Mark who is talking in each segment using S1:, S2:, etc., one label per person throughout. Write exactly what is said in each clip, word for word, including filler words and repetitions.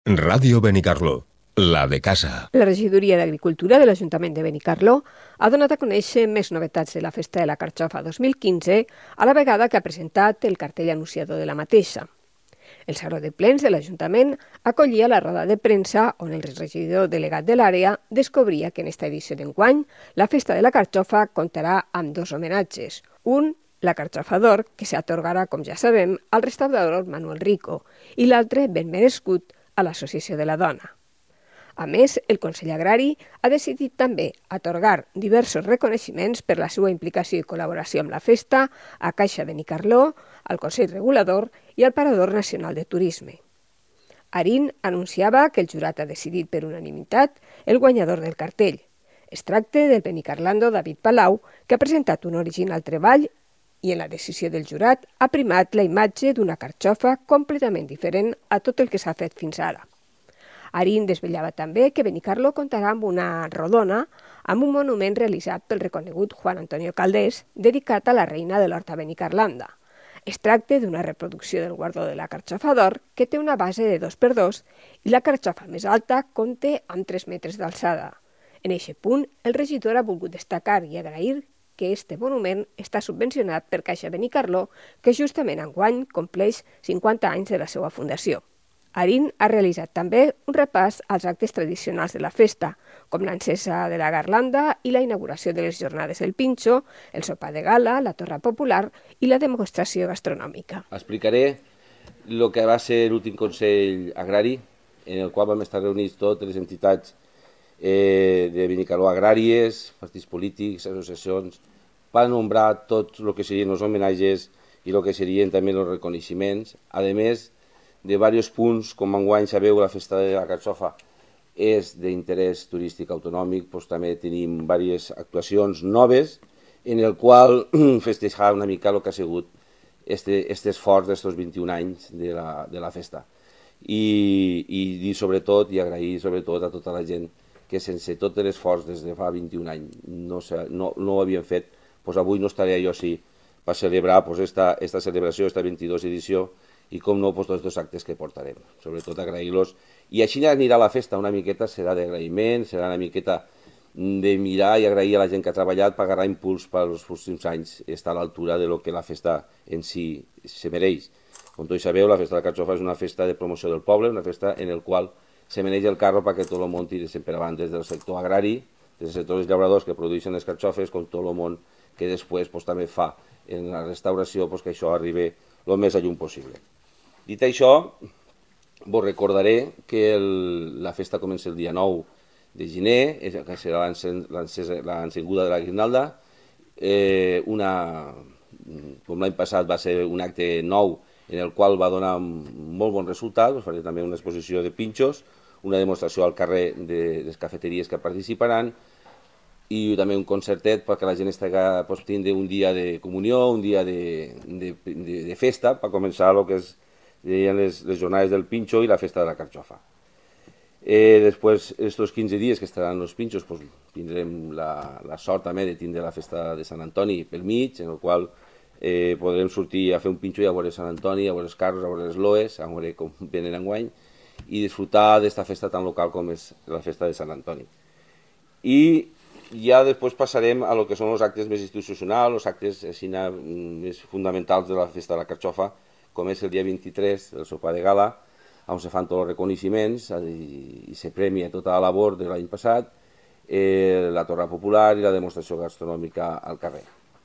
S1: Ràdio Benicarló, la de casa.
S2: La regidoria d'Agricultura de l'Ajuntament de Benicarló ha donat a conèixer més novetats de la Festa de la Carxofa dos mil quinze, a la vegada que ha presentat el cartell anunciador de la mateixa. El Saló de Plens de l'Ajuntament acollia la roda de premsa on el regidor delegat de l'àrea descobria que en esta edició d'enguany la Festa de la Carxofa comptarà amb dos homenatges. Un, la Carxofa d'Or, que s'atorgarà, com ja sabem, al restaurador Manuel Rico, i l'altre, ben merescut, a l'Associació de la Dona. A més, el Consell Agrari ha decidit també atorgar diversos reconeixements per la seva implicació i col·laboració amb la festa a Caixa Benicarló, al Consell Regulador i al Parador Nacional de Turisme. Arín anunciava que el jurat ha decidit per unanimitat el guanyador del cartell. Es tracta del benicarlando David Palau, que ha presentat un original treball i en la decisió del jurat ha primat la imatge d'una carxofa completament diferent a tot el que s'ha fet fins ara. Arín desvetllava també que Benicarló comptarà amb una rodona amb un monument realitzat pel reconegut Juan Antonio Caldés dedicat a la reina de l'Horta Benicarlanda. Es tracta d'una reproducció del guardó de la carxofa d'or que té una base de dos per dos i la carxofa més alta compta amb tres metres d'alçada. En aquest punt, el regidor ha volgut destacar i agrair que este monument està subvencionat per Caixa Benicarló, que justament enguany compleix cinquanta anys de la seva fundació. Arín ha realitzat també un repàs als actes tradicionals de la festa, com l'encesa de la garlanda i la inauguració de les jornades del Pinxo, el sopar de gala, la torra popular i la demostració gastronòmica.
S3: Explicaré el que va ser l'últim Consell Agrari, en el qual vam estar reunits totes les entitats eh, de Benicarló agràries, partits polítics, associacions, per nombrar tot el que serien els homenatges i el que serien també els reconeixements, a més de diversos punts, com enguany sabeu la Festa de la Carxofa és d'interès turístic autonòmic, doncs també tenim diverses actuacions noves en el qual festejar una mica el que ha sigut este, este esforç d'estos vint-i-un anys de la, de la festa. I, i dir sobretot i agrair sobretot a tota la gent que sense tot l'esforç des de fa vint-i-un anys no, no, no ho havien fet, doncs avui no estaré jo així per celebrar doncs esta, esta celebració, esta vint-i-dos edició, i com no, doncs, tots els actes que portarem, sobretot agrair-los. I així anirà la festa, una miqueta serà d'agraïment, serà una miqueta de mirar i agrair a la gent que ha treballat per agarrar impuls pels pròxims anys i estar a l'altura de lo que la festa en si se mereix. Com tots sabeu, la Festa de la Carxofa és una festa de promoció del poble, una festa en la qual se mereix el carro perquè tot el món tiri sempre avant, des del sector agrari, des del sector dels llauradors que produeixen les carxofes, com tot el món que després pues, també fa en la restauració pues, que això arribi el més a llum possible. Dit això, vos recordaré que el, la festa comença el dia nou de gener, que serà l'encenguda de la guirnalda. Eh, una, com l'any passat va ser un acte nou en el qual va donar molt bon resultat, us faré també una exposició de pinxos, una demostració al carrer de les cafeteries que participaran i també un concertet perquè la gent estigui pues, tingui un dia de comunió, un dia de, de, de, de festa per començar el que és Les, les jornades del Pinxo i la Festa de la Carxofa. Eh, després, estos quinze dies que estaran els pinxos, pues, tindrem la, la sort també de tindre la Festa de Sant Antoni pel mig, en el qual eh, podrem sortir a fer un pinxo i a veure Sant Antoni, a veure els carros, a veure les loes, a veure com venen enguany, i disfrutar d'esta festa tan local com és la Festa de Sant Antoni. I ja després passarem a lo que són els actes més institucionals, els actes així, més fonamentals de la Festa de la Carxofa, com és el dia vint-i-tres, el sopar de gala, on se fan tots els reconeixements i, i se premia tota la labor de l'any passat, eh, la torra popular i la demostració gastronòmica al carrer.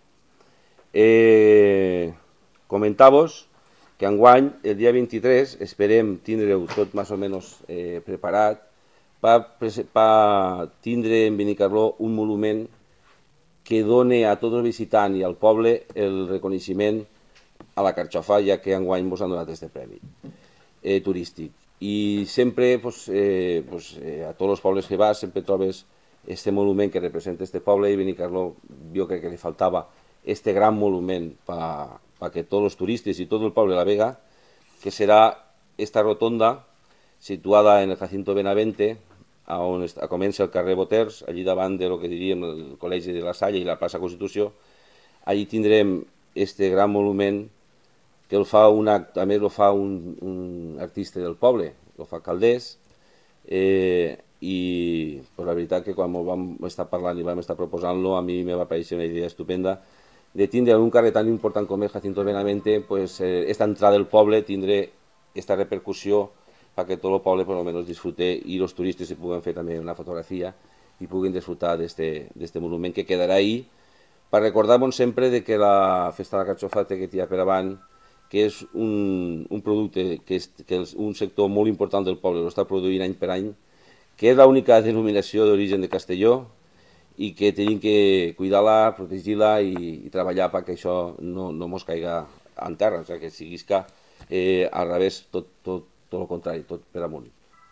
S3: Eh, Comentar-vos que enguany, el dia vint-i-tres, esperem tindre-ho tot més o menys eh, preparat per tindre en Benicarló un monument que doni a tots els visitants i al poble el reconeixement a la Carxofa, ja que enguany ens han donat aquest premi eh, turístic. I sempre, pues, eh, pues, eh, a tots els pobles que vas, sempre trobes aquest monument que representa aquest poble i Benicarló, jo crec que li faltava aquest gran monument perquè tots els turistes i tot el poble la vega, que serà esta rotonda situada en el Jacinto Benavente, on comença el carrer Boters, allí davant de lo que diríem el Col·legi de la Salle i la plaça Constitució. Allí tindrem este gran monument que el fa una, a més el fa un, un artista del poble, el fa Calders, eh, i pues, la veritat que quan vam estar parlant i vam estar proposant-lo, a mi me va parèixer una idea estupenda de tindre un carrer tan important com és Jacinto Benavente, pues, eh, esta entrada del poble tindre esta repercussió perquè tot el poble per almenys disfrute i els turistes hi puguen fer també una fotografia i puguin disfrutar d'aquest monument que quedarà ahí per recordar-nos sempre de que la Festa de la Carxofa té que tirar per avant, que és un, un producte que és, que és un sector molt important del poble, l'està produint any per any, que és l'única denominació d'origen de Castelló i que tenim que cuidar-la, protegir-la i, i treballar perquè això no, no mos caiga en terra, o sigui, que siguisca eh, al revés, tot, tot, tot el contrari, tot per amunt.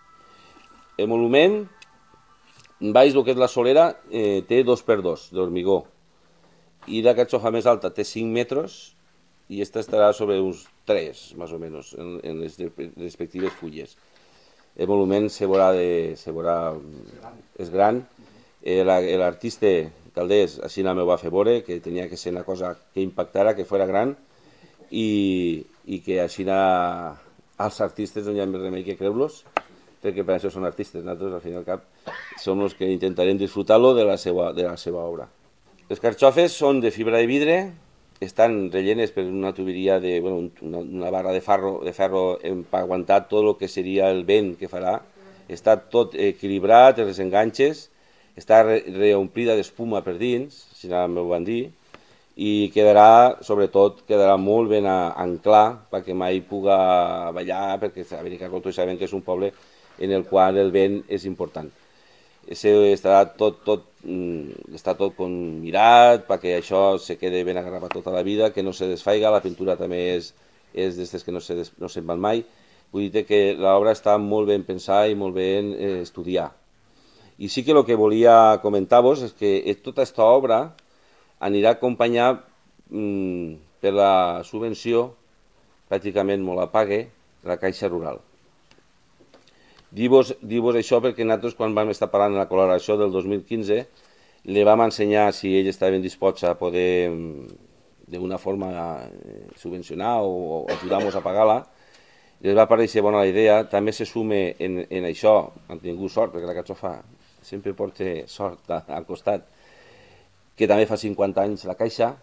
S3: El monument, baix el que és la solera, eh, té dos per dos d'hormigó i la carxofa més alta té cinc metres i esta estarà sobre uns tres, més o menys, en, en les respectives fulles. El monument se veurà, de, se veurà és gran. L'artista Calders així me va fer veure que tenia que ser una cosa que impactara, que fos gran i, i que així als artistes no hi ha més remei que creu-los, perquè per això són artistes, nosaltres al fin i al cap som els que intentarem disfrutar-lo de la seva, de la seva obra. Les carxofes són de fibra de vidre, estan rellenes per una tuberia de bueno, una, una barra de ferro, de ferro per aguantar tot el que seria el vent que farà. Està tot equilibrat, els enganxes, està reomplida d'espuma per dins, si no m'ho van dir, i quedarà, sobretot, quedarà molt ben anclar perquè mai puga ballar, perquè a Benicarló tots sabem que és un poble en el qual el vent és important. Estarà tot, tot, està tot mirat perquè això se quede ben agarrat tota la vida, que no se desfaiga, la pintura també és, és d'aquestes que no se, no se'n van mai. Vull dir que l'obra està molt ben pensada i molt ben eh, estudiada. I sí que el que volia comentar-vos és que tota aquesta obra anirà acompanyada mm, per la subvenció, pràcticament molt la pague, de la Caixa Rural. Dir-vos dir-vos això perquè nosaltres quan vam estar parlant de la col·laboració del dos mil quinze li vam ensenyar si ells estaven disposats a poder d'una forma subvencionar o ajudar-nos a pagar-la. Els va parèixer bona la idea, també se sume en, en això, han tingut sort perquè la carxofa sempre porta sort al costat, que també fa cinquanta anys la Caixa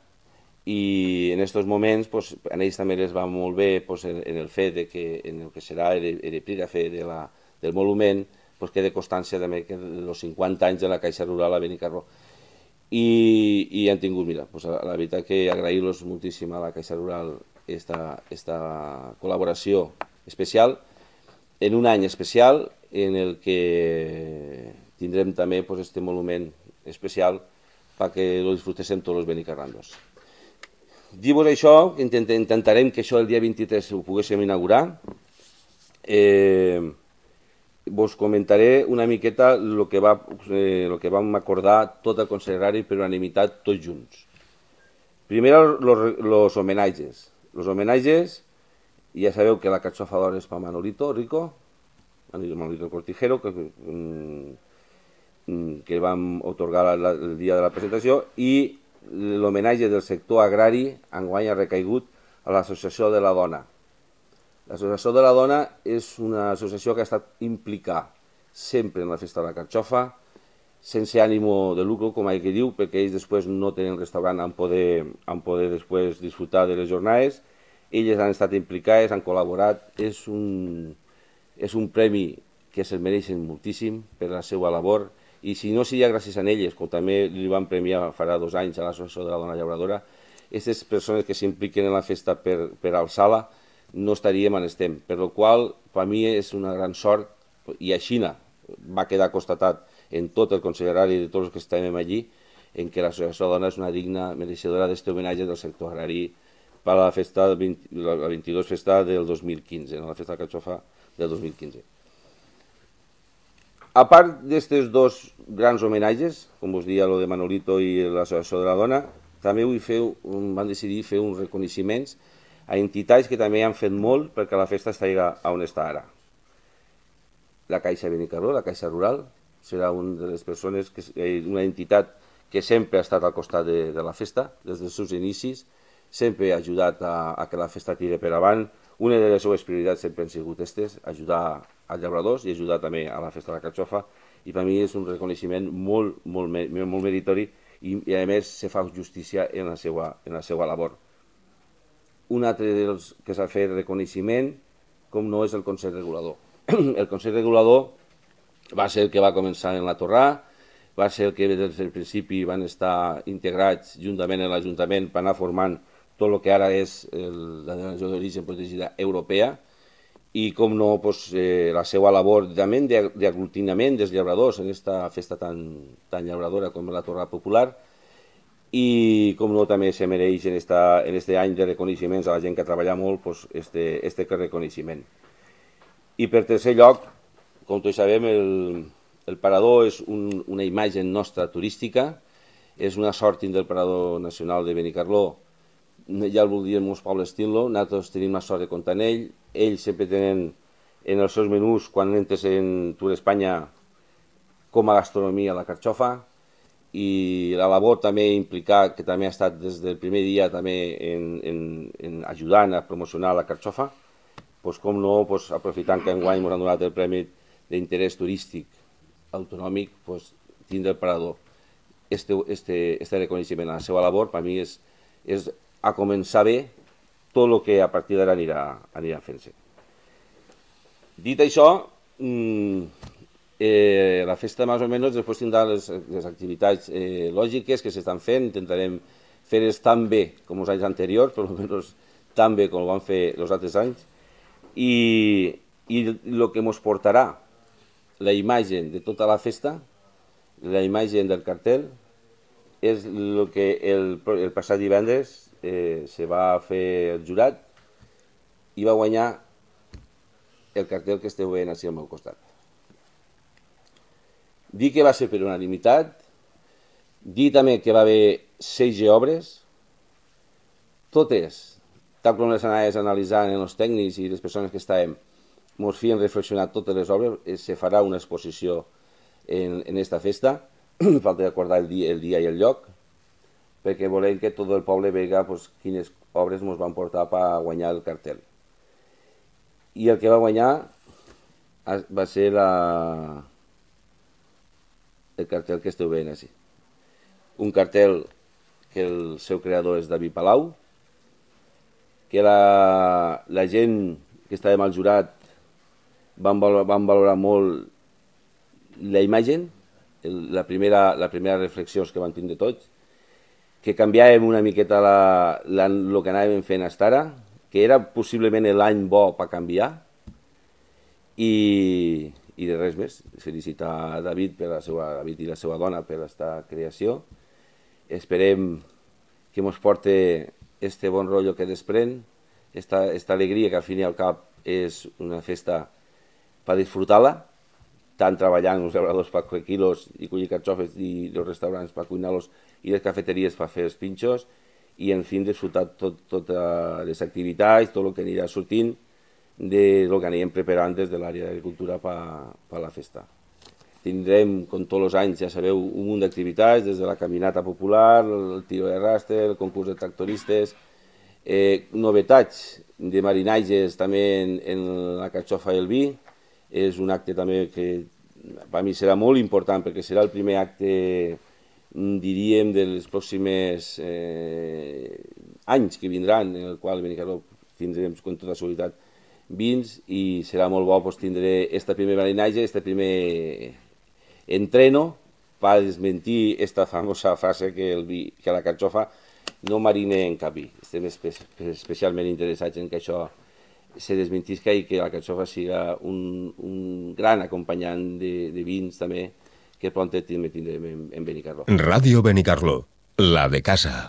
S3: i en aquests moments pues, a ells també els va molt bé pues, en, en el fet de que en el que serà l'epígrafe de la del monument, pues queda constància també que els cinquanta anys de la Caixa Rural a Benicarló. I, i han tingut, mira, pues la veritat que agrair-los moltíssim a la Caixa Rural esta, esta col·laboració especial, en un any especial en el que tindrem també pues, este monument especial perquè lo disfrutéssim tots els benicarrandos. Dir-vos això, que intentarem que això el dia vint-i-tres ho poguéssim inaugurar. Eh, vos comentaré una miqueta el que, va, eh, lo que vam acordar tot el Consell Agrari per unanimitat tots junts. Primer, els homenatges. Els homenatges, ja sabeu que la carxofa d'or és per Manolito Rico, Manolito Cortijero, que, que vam otorgar la, el dia de la presentació, i l'homenatge del sector agrari enguany ha recaigut a l'Associació de la Dona. L'Associació de la Dona és una associació que ha estat implicada sempre en la Festa de la Carxofa, sense ànimo de lucre, com ell que diu, perquè ells després no tenen restaurant en poder, en poder després disfrutar de les jornades. Elles han estat implicades, han col·laborat. És un, és un premi que se'l mereixen moltíssim per la seva labor, i si no seria gràcies a elles, com també li van premiar farà dos anys a l'Associació de la Dona Llauradora, aquestes persones que s'impliquen en la festa per, per alçar-la, no estaríem on estem, per la qual per mi és una gran sort, i així va quedar constatat en tot el Consell Agrari de tots els que estàvem allí, en què l'Associació de Dona és una digna mereixedora d'aquest homenatge del sector agrari per a la festa, la vint-i-dos festa del dos mil quinze, la festa de la carxofa del dos mil quinze. A part d'aquests dos grans homenatges, com us deia, el de Manolito i l'Associació de la Dona, també vull fer, van decidir fer uns reconeixements a entitats que també han fet molt perquè la festa estigui on està ara. La Caixa Benicarló, la Caixa Rural, serà una de les persones, que, una entitat que sempre ha estat al costat de, de la festa, des dels seus inicis, sempre ha ajudat a, a que la festa tiri per avant. Una de les seves prioritats sempre han sigut aquestes, ajudar als llauradors i ajudar també a la festa de la carxofa, i per mi és un reconeixement molt, molt, molt meritori i, i a més se fa justícia en la seva, en la seva labor. Un altre dels que s'ha fet reconeixement, com no, és el Consell Regulador. El Consell Regulador va ser el que va començar en la Torrà, va ser el que des del principi van estar integrats juntament amb l'Ajuntament per anar formant tot el que ara és el, la denominació d'origen protegida europea, i com no, pues, eh, la seva labor també d'aglutinament dels llauradors en aquesta festa tan, tan llauradora com la Torrà Popular, i com no també se mereix en aquest any de reconeixements a la gent que ha treballat molt pues, este, este reconeixement. I per tercer lloc, com tots sabem, el, el parador és un, una imatge nostra turística, és una sort del Parador Nacional de Benicarló. Ja el voldrien molts pobles tenir-lo, nosaltres tenim la sort de comptar en ell. Ells sempre tenen en els seus menús, quan entres en Tour Espanya, com a gastronomia la carxofa, i la labor també implicar que també ha estat des del primer dia també en, en, en ajudant a promocionar la carxofa, pues, com no, pues, aprofitant que enguany ens han donat el Premi d'interès turístic autonòmic, pues, tindre el parador. Este, este, este reconeixement a la seva labor per mi és, és a començar bé tot el que a partir d'ara anirà, anirà fent-se. Dit això, eh, la festa més o menys després tindrà les, les activitats eh, lògiques que s'estan fent, intentarem fer-les tan bé com els anys anteriors, per almenys tan bé com ho van fer els altres anys, i, i el que ens portarà la imatge de tota la festa, la imatge del cartell, és el que el, el passat divendres eh, se va fer el jurat i va guanyar el cartell que esteu veient així al meu costat. Dir que va ser per unanimitat, dir també que va haver setze obres, totes, tal com les anaves analitzant en els tècnics i les persones que estàvem, ens feien reflexionar totes les obres, se farà una exposició en aquesta festa, falta d'acordar el, dia, el dia i el lloc, perquè volem que tot el poble vega pues, quines obres ens van portar per guanyar el cartell. I el que va guanyar va ser la... el cartell que esteu veient així. Un cartell que el seu creador és David Palau, que la, la gent que estàvem al jurat van valorar, van valorar molt la imatge, el, la, primera, la primera reflexió que van tindre tots, que canviàvem una miqueta la, la, el que anàvem fent fins ara, que era possiblement l'any bo per canviar, i, i de res més. Felicitar a David, per la seva, David i la seva dona per aquesta creació. Esperem que ens porti este bon rotllo que desprèn, esta, esta alegria que al fin i al cap és una festa per disfrutar-la, tant treballant els llauradors per collir quilos i collir carxofes i els restaurants per cuinar-los i les cafeteries per fer els pinxos, i en fi disfrutar tot, totes les activitats, tot el que anirà sortint del que anirem preparant des de l'àrea d'agricultura per, per la festa. Tindrem, com tots els anys, ja sabeu, un munt d'activitats, des de la caminata popular, el tiro de rastre, el concurs de tractoristes, eh, novetats de marinatges també en, en la carxofa i el vi. És un acte també que per mi serà molt important, perquè serà el primer acte, diríem, dels pròxims eh, anys que vindran, en el qual Benicarló tindrem con tota seguretat vins, i serà molt bo pues, tindre este primer marinatge, este primer entreno per desmentir aquesta famosa frase que, el vi, que la carxofa no marina en cap vi. Estem espe especialment interessats en que això se desmentisca i que la carxofa siga un, un gran acompanyant de, de vins també, que pront també tindrem en, en Benicarló.
S1: Ràdio Benicarló, la de casa.